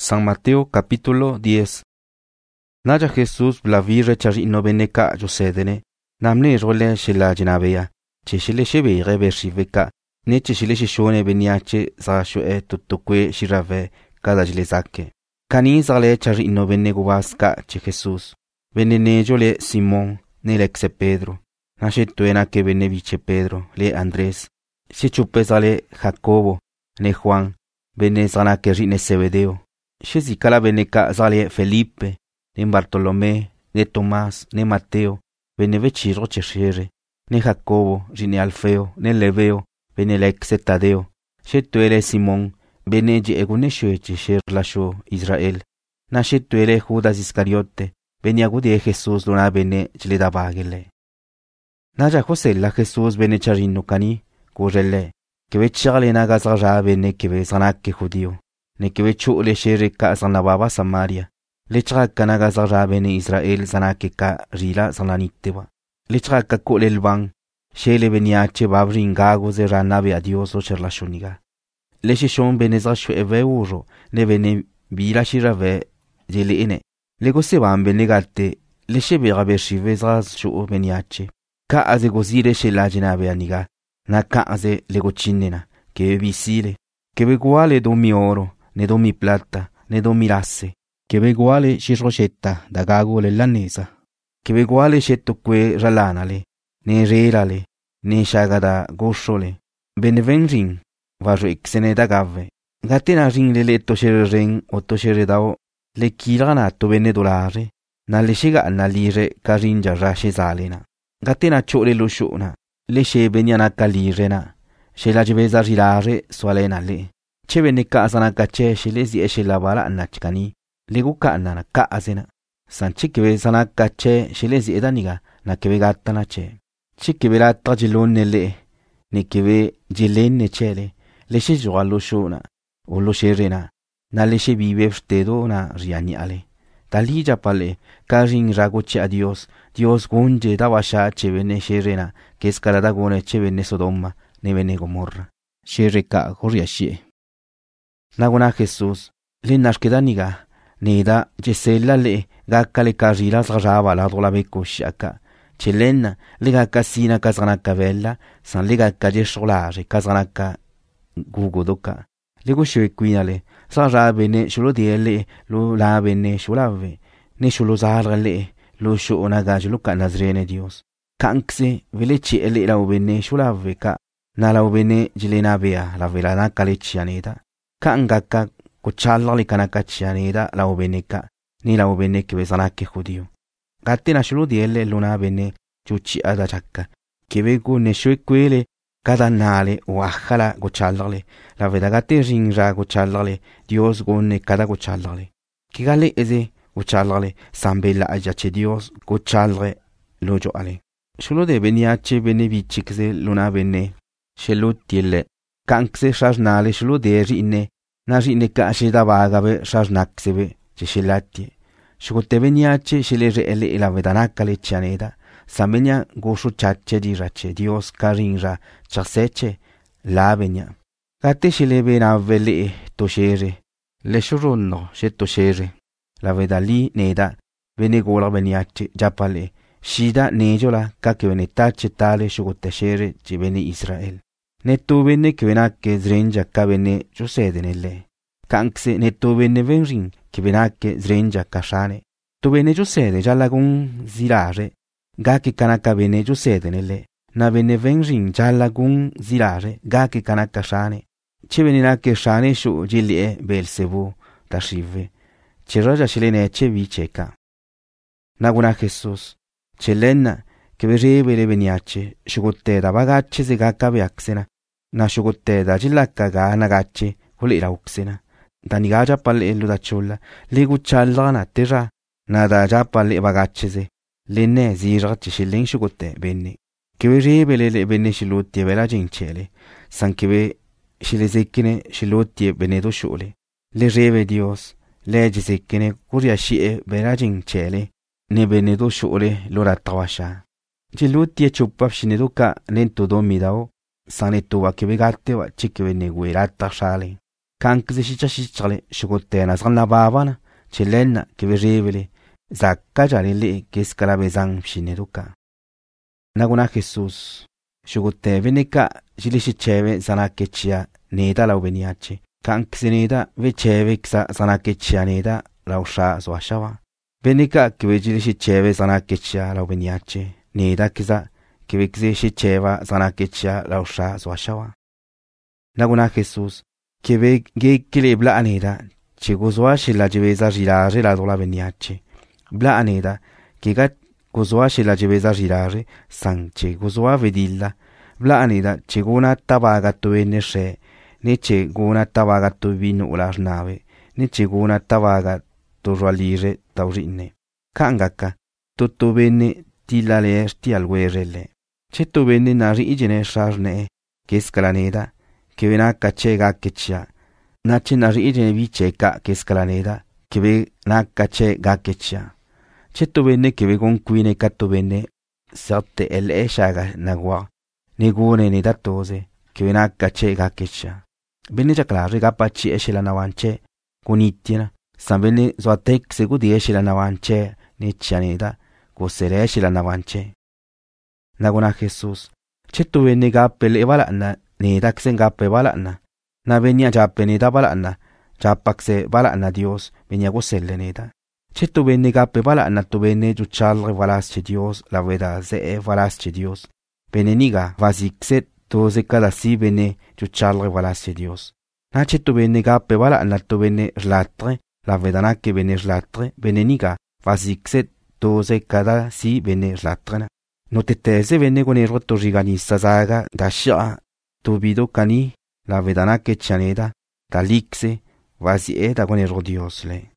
San Mateo capítulo 10. Naja Jesús blavire charino beneka josedene. Namne role shela jinabea. Cheshile shebe rebe shiveka. Ne cheshile shishone beniache zashoe tutukwe shirave kada jilezake. Kani zale charino benego vaska che Jesús. Venene jole Simón ne lexe Pedro. Nashe tuena que beneviche Pedro le Andrés. Se chupe zale Jacobo ne Juan. Bene zana que rine Zebedeo. Shezikala beneka zale Felipe, ne Bartolomé, ne Tomás, ne Mateo, bene vechiro cheshere, ne Jacobo, rine Alfeo, ne Leveo, bene lexe Tadeo, shetuele Simón, bene je egune shue chesher lasho Israel, na shetuele Judas Iscariote, bene agudie Jesús luna bene jledabagele. Naja José la Jesús bene charino cani, correle, que vechale nagazara bene que ve zanake judío. Ne que vechu le shere ka zanababa Samaria. Le chaka naga zara bene Israel zanake ka rila zananiteba. Le chaka ko lelbang. Shele beniache babrin gago zera nabe a Dios o cherlashoniga. Le shishon bene zashu eve uro. Ne bene bila shirave jele ine. Le goseban bene gate. Le shebe rabe shive zashu beniache. Ka aze gozire shela jinabe aniga. Na ka aze le gochinena. Que visile. Que beguale domi oro. Ne domi plata, ne domi lasse, che veguale shirrochetta da gago le lanesa, che veguale shetto que ralanale, ne relale, ne shagada goshole, benevengrin, vajo exene da gave, gatena ring le letto shere ren o to shere dao, le kiranato bene dolare, na le shega na lire carinja rashe zalena, gatena chole lo shona, le she beniana calirena, she la jeveza rilare sualena le. Chevene ka asana kache shilezi eshe labala anachkani. Legu ka anana ka azena. San chikebe sana kache shilezi edaniga na kebe gata na che. Chikebe la tajilon nele. Ne kebe jilen ne chele. Leshe joa lo shona. O lo sherena. Na leshe vive ftedo na riani ale. Talija pale. Karin ragoche a Dios. Dios gonje dawasha chevene sherena. Que escarada gone chevene Sodoma. Ne vene Gomorra. Shereka goriashie. Naguna Jesús, le nashkedaniga, neda, jesela le, gakale karila zrajava la drola beko shaka, chelena, le gakasina kazanaka vella, san le gakaje solare, kazanaka gugodoka, le goshe quinale, zraja bene shulo diele, lo la bene shulave, ne shulo zarale, lo shu onagaj luka nazrene Dios, kankse, velechi ele la bene shulave ka, na la bene jilena bea, la velana kalechianeda. Ka angaka kuchalali kanaka chianida la obeneka ni la obeneke besanake judío. Gate na shulu diele luna bene chuchi ada chakka. Kebegu ne shuekwele kada nale o ajala kuchalali. La vedagate ringra kuchalali. Dios gone kada kuchalali. Kigale eze kuchalali. Sambela ayache Dios kuchalre lojo ale. Shulu de beniache bene bichikze luna bene. Shelu tiele. Kankse shajnale shulu de rine. Na rine ka shida bagabe shajnaksebe chishilati. Shugote beniache shile reele la vedanaka le chianeda. Samenya goshu chache di rache Dios karinra chaseche la benya. Gate shile bena vele toshere. Le shuronno she toshere. La vedali neda venegola beniache japale. Shida nejola kake venetache tale shugote shere chi bene Israel. Netto bene che venacche zrenja ka bene giusede nelle. Kankse netto bene venrin che venacche zrenja kashane. To bene giusede già lagun zilare. Ga che kanaka bene giusede nelle. Na bene venrin già lagun zilare. Ga che kanaka shane. Ce venacche shane shu gilie Belsebu da shive. Ce roja shilene ce viceka. Naguna Jesus. Ce lenna che verebe le veniace. Shugotte da bagacce se ga kabeaksena. Na shugotte da jillakka ga nagacce hule ira uksena. Da niga japalle elu da cholla. Le guchalla na terra. Na da japalle bagacce le ne ziracce shilling shugotte benne. Keve rebele le benne shilutti vela gincele. San keve shile zekkine shilutti benedo shule. Le reve Dios. Le zekkine kuria shie vela gincele. Ne benedo shule lora tawasha. Shilutti e chuppap shineduka nento domidao. Sanetto wa che vegate wa cicche venne guerata sale. kankze shichale shugotena zganababana chelena kiberevele zakka jalele keskalabezan pshineruka. Naguna Jesus shugote veneka jilishecheve zanakechia neda laubeniache kankze neda vecheve ksa zanakechia neda lausha zoashawa. Veneka kibejilishecheve zanakechia laubeniache neda ksa kibekzeshecheva zanakechia lausha zoashawa. Naguna Jesus kebe gekile bla aneda chegozwa shela jebeza jirare la dola beniache bla aneda kega gozwa shela jebeza jirare sang chegozwa vedilla bla aneda chegona tabaga to eneshe ne chegona tabaga to vino ular nave ne chegona tabaga to roalire taurine kangaka toto bene tilale sti alwerele cheto bene nari ijene sharne kescalaneda que vena cache ga quechia. Nache nari ije viche ka kescalaneda, que ve na cache ga quechia. Cheto bene que ve con cuine cato bene, sarte el eshaga nagua, negune ne datose, que vena cache ga quechia. Bene jaclare ga pachi eshela navanche, cunitiena, san bene zoatek segudi eshela navanche, ne chianeda, cosere eshela navanche. Nagona Jesus, cheto bene ga pele valana, ne daksen gape balana na venia jape ne da balana japakse balana Dios venia goselle neda cheto venne gape balana to venne juchalre valasche Dios la veda ze valasche Dios beneniga vasikset to ze kada si venne juchalre valasche Dios na cheto venne gape balana to venne latre la vedana que venne latre beneniga vasikset to ze kada si venne latre no te tese venne con erro to riganissa zaga dasha Tubido cani, la vedana que chaneda, talixe, vazie da con el Diosle.